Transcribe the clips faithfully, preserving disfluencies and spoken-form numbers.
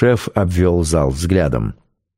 Шеф обвел зал взглядом.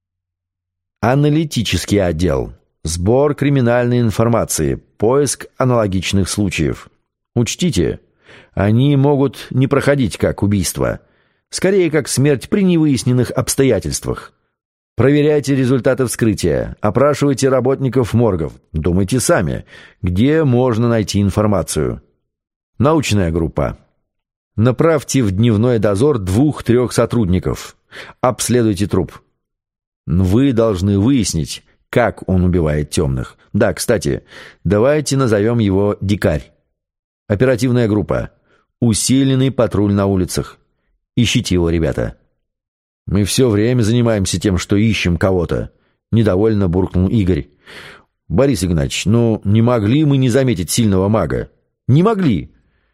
Аналитический отдел. Сбор криминальной информации. Поиск аналогичных случаев. Учтите, они могут не проходить как убийство. Скорее, как смерть при невыясненных обстоятельствах. Проверяйте результаты вскрытия. Опрашивайте работников моргов. Думайте сами, где можно найти информацию. Научная группа. Направьте в дневной дозор двух-трех сотрудников. Обследуйте труп. Вы должны выяснить, как он убивает темных. Да, кстати, давайте назовем его Дикарь. Оперативная группа. Усиленный патруль на улицах. Ищите его, ребята. Мы все время занимаемся тем, что ищем кого-то. Недовольно буркнул Игорь. Борис Игнатьевич, ну не могли мы не заметить сильного мага? Не могли.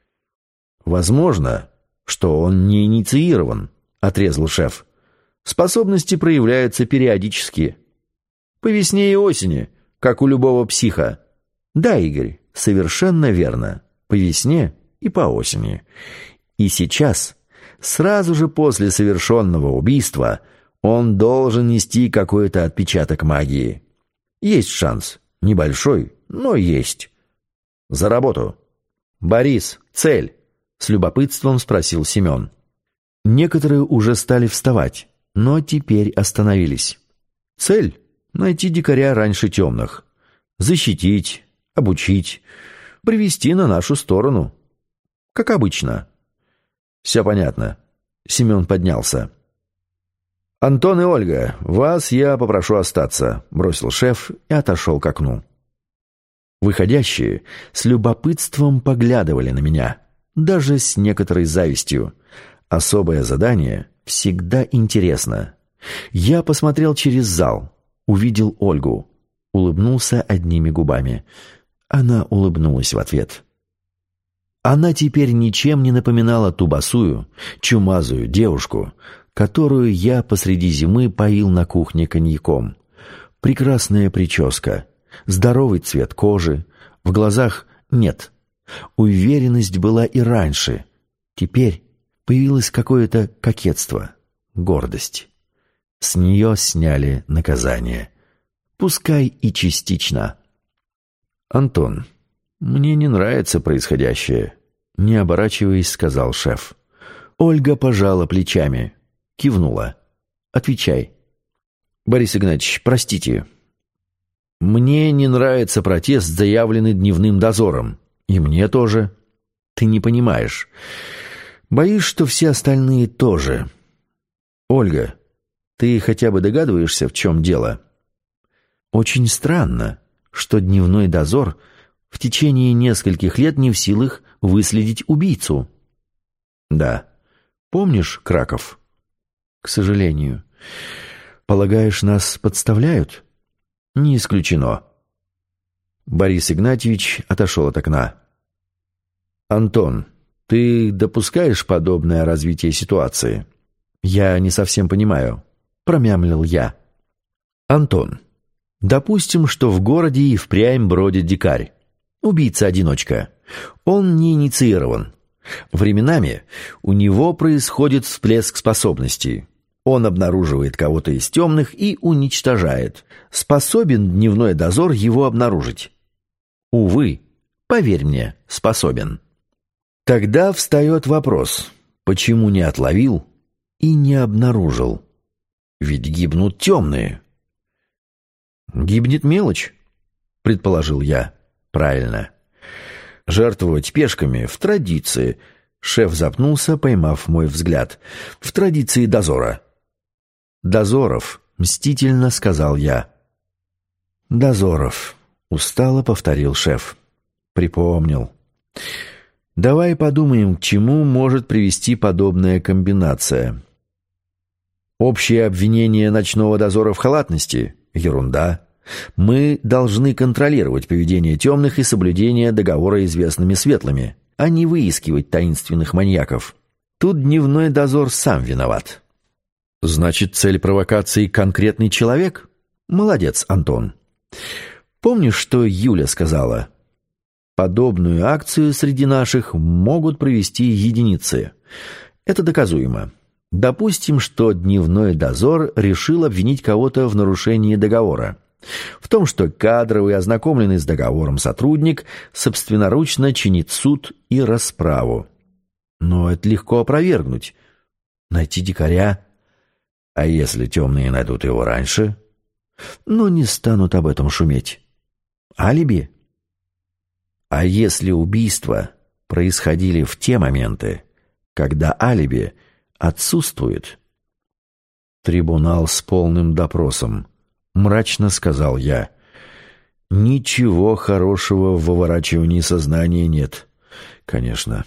«Возможно, что он не инициирован», — отрезал шеф. «Способности проявляются периодически. По весне и осени, как у любого психа». «Да, Игорь, совершенно верно. По весне и по осени. И сейчас, сразу же после совершенного убийства, он должен нести какой-то отпечаток магии. Есть шанс. Небольшой, но есть. За работу. Борис, цель?» — с любопытством спросил Семен. Некоторые уже стали вставать, но теперь остановились. Цель — найти дикаря раньше темных. Защитить, обучить, привести на нашу сторону. Как обычно. Все понятно. Семен поднялся. «Антон и Ольга, вас я попрошу остаться», — бросил шеф и отошел к окну. Выходящие с любопытством поглядывали на меня. Даже с некоторой завистью. Особое задание всегда интересно. Я посмотрел через зал, увидел Ольгу, улыбнулся одними губами. Она улыбнулась в ответ. Она теперь ничем не напоминала ту босую, чумазую девушку, которую я посреди зимы поил на кухне коньяком. Прекрасная прическа, здоровый цвет кожи, в глазах нет. Уверенность была и раньше. Теперь появилось какое-то кокетство, гордость. С нее сняли наказание. Пускай и частично. «Антон, мне не нравится происходящее», — не оборачиваясь, сказал шеф. Ольга пожала плечами, кивнула. «Отвечай». «Борис Игнатьевич, простите. Мне не нравится протест, заявленный дневным дозором. И мне тоже. Ты не понимаешь. Боюсь, что все остальные тоже. Ольга, ты хотя бы догадываешься, в чем дело? Очень странно, что дневной дозор в течение нескольких лет не в силах выследить убийцу. Да. Помнишь Краков? К сожалению. Полагаешь, нас подставляют? Не исключено. Борис Игнатьевич отошел от окна. «Антон, ты допускаешь подобное развитие ситуации?» «Я не совсем понимаю», — промямлил я. «Антон, допустим, что в городе и впрямь бродит дикарь. Убийца-одиночка. Он не инициирован. Временами у него происходит всплеск способностей. Он обнаруживает кого-то из темных и уничтожает. Способен дневной дозор его обнаружить? Увы, поверь мне, способен. Тогда встает вопрос, почему не отловил и не обнаружил? Ведь гибнут темные. Гибнет мелочь, предположил я. Правильно. Жертвовать пешками в традиции. Шеф запнулся, поймав мой взгляд. В традиции дозора. Дозоров, мстительно сказал я. Дозоров, устало повторил шеф. Припомнил. Давай подумаем, к чему может привести подобная комбинация. Общее обвинение ночного дозора в халатности? Ерунда. Мы должны контролировать поведение темных и соблюдение договора известными светлыми, а не выискивать таинственных маньяков. Тут дневной дозор сам виноват. Значит, цель провокации — конкретный человек? Молодец, Антон. Помнишь, что Юля сказала? Подобную акцию среди наших могут провести единицы. Это доказуемо. Допустим, что дневной дозор решил обвинить кого-то в нарушении договора. В том, что кадровый, ознакомленный с договором сотрудник собственноручно чинит суд и расправу. Но это легко опровергнуть. Найти дикаря. А если темные найдут его раньше? Но не станут об этом шуметь. Алиби? А если убийства происходили в те моменты, когда алиби отсутствует? Трибунал с полным допросом. Мрачно сказал я. Ничего хорошего в выворачивании сознания нет. Конечно.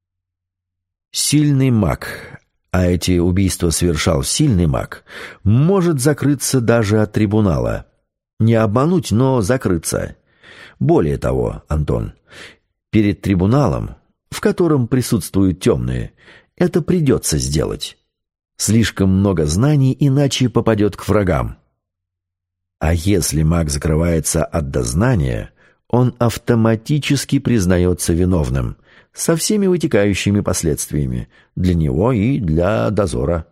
Сильный маг, а эти убийства совершал сильный маг, может закрыться даже от трибунала. Не обмануть, но закрыться. Более того, Антон, перед трибуналом, в котором присутствуют темные, это придется сделать. Слишком много знаний, иначе попадет к врагам. А если маг закрывается от дознания, он автоматически признается виновным, со всеми вытекающими последствиями для него и для дозора.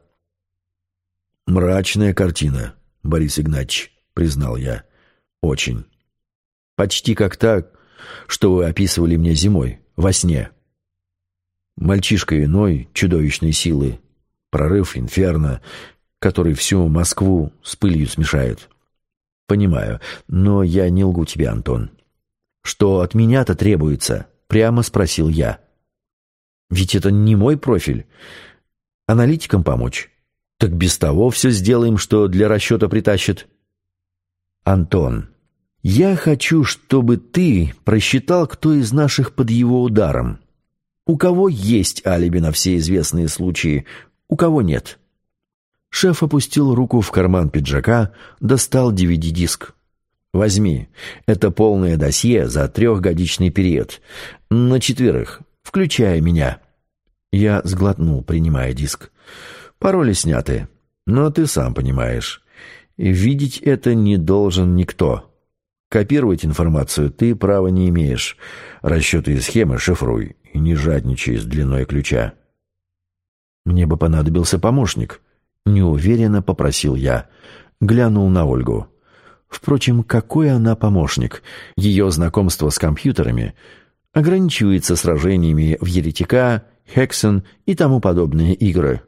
«Мрачная картина, Борис Игнатьевич», — признал я. «Очень. Почти как та, что вы описывали мне зимой, во сне. Мальчишка иной, чудовищной силы, прорыв инферно, который всю Москву с пылью смешает. Понимаю, но я не лгу тебе, Антон. Что от меня-то требуется?» — прямо спросил я. «Ведь это не мой профиль. Аналитикам помочь. Так без того все сделаем, что для расчета притащит». «Антон, я хочу, чтобы ты просчитал, кто из наших под его ударом. У кого есть алиби на все известные случаи, у кого нет». Шеф опустил руку в карман пиджака, достал ди ви ди-диск. «Возьми. Это полное досье за трехгодичный период. На четверых, включая меня». Я сглотнул, принимая диск. «Пароли сняты, но ты сам понимаешь. Видеть это не должен никто. Копировать информацию ты права не имеешь. Расчеты и схемы шифруй и не жадничай с длиной ключа». «Мне бы понадобился помощник», — неуверенно попросил я. Глянул на Ольгу. Впрочем, какой она помощник? Ее знакомство с компьютерами ограничивается сражениями в Еретика, Хексен и тому подобные игры.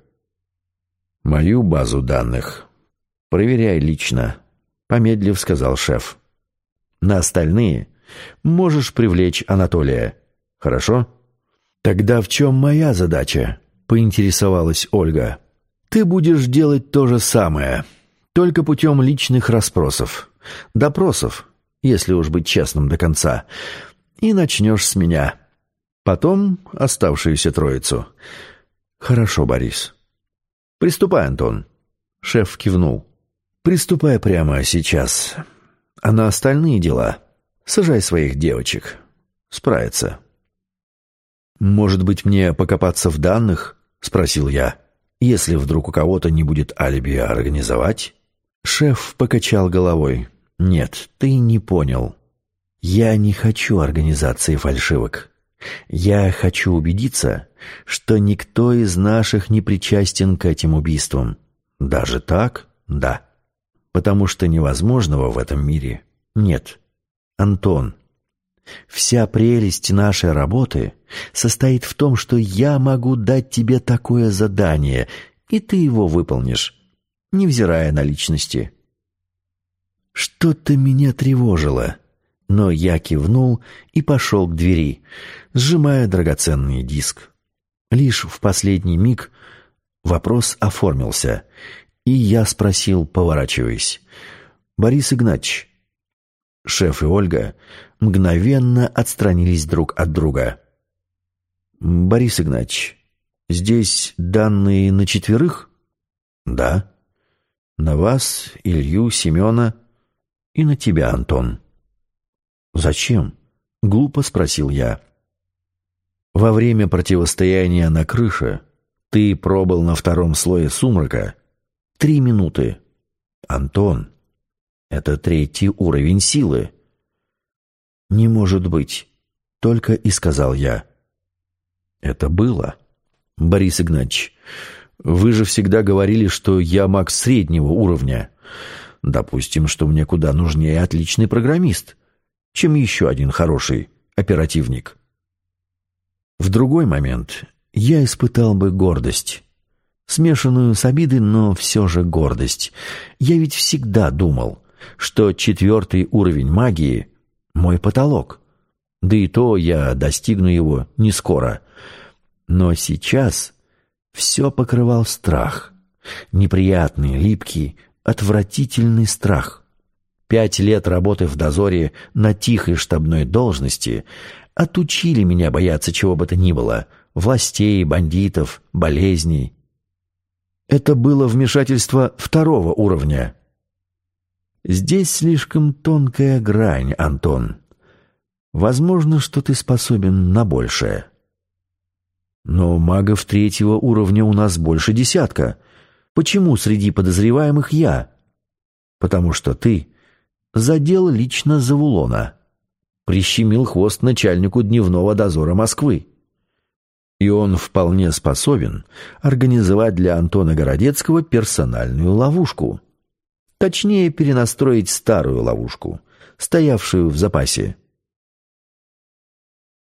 «Мою базу данных проверяй лично», — помедлив сказал шеф. «На остальные можешь привлечь Анатолия. Хорошо?» «Тогда в чем моя задача?» — поинтересовалась Ольга. «Ты будешь делать то же самое, только путем личных расспросов. Допросов, если уж быть честным до конца. И начнешь с меня. Потом оставшуюся троицу». «Хорошо, Борис». «Приступай, Антон». Шеф кивнул. «Приступай прямо сейчас. А на остальные дела сажай своих девочек. Справятся». «Может быть, мне покопаться в данных?» — спросил я. «Если вдруг у кого-то не будет алиби организовать?» Шеф покачал головой. «Нет, ты не понял. Я не хочу организации фальшивок. Я хочу убедиться, что никто из наших не причастен к этим убийствам. Даже так? Да. Потому что невозможного в этом мире нет. Антон, вся прелесть нашей работы состоит в том, что я могу дать тебе такое задание, и ты его выполнишь, невзирая на личности». Что-то меня тревожило, но я кивнул и пошел к двери, сжимая драгоценный диск. Лишь в последний миг вопрос оформился, и я спросил, поворачиваясь: «Борис Игнатьевич». Шеф и Ольга мгновенно отстранились друг от друга. «Борис Игнатьевич, здесь данные на четверых?» «Да». «На вас, Илью, Семена и на тебя, Антон». «Зачем?» — глупо спросил я. «Во время противостояния на крыше ты пробыл на втором слое сумрака три минуты. Антон, это третий уровень силы». «Не может быть», — только и сказал я. «Это было, Борис Игнатьевич. Вы же всегда говорили, что я маг среднего уровня. Допустим, что мне куда нужнее отличный программист, чем еще один хороший оперативник. В другой момент я испытал бы гордость. Смешанную с обидой, но все же гордость. Я ведь всегда думал, что четвертый уровень магии — мой потолок. Да и то я достигну его не скоро. Но сейчас все покрывал страх. Неприятный, липкий, отвратительный страх. Пять лет работы в дозоре на тихой штабной должности отучили меня бояться чего бы то ни было — властей, бандитов, болезней. Это было вмешательство второго уровня. Здесь слишком тонкая грань, Антон. Возможно, что ты способен на большее. Но магов третьего уровня у нас больше десятка. Почему среди подозреваемых я? Потому что ты задел лично Завулона, прищемил хвост начальнику дневного дозора Москвы. И он вполне способен организовать для Антона Городецкого персональную ловушку. Точнее, перенастроить старую ловушку, стоявшую в запасе.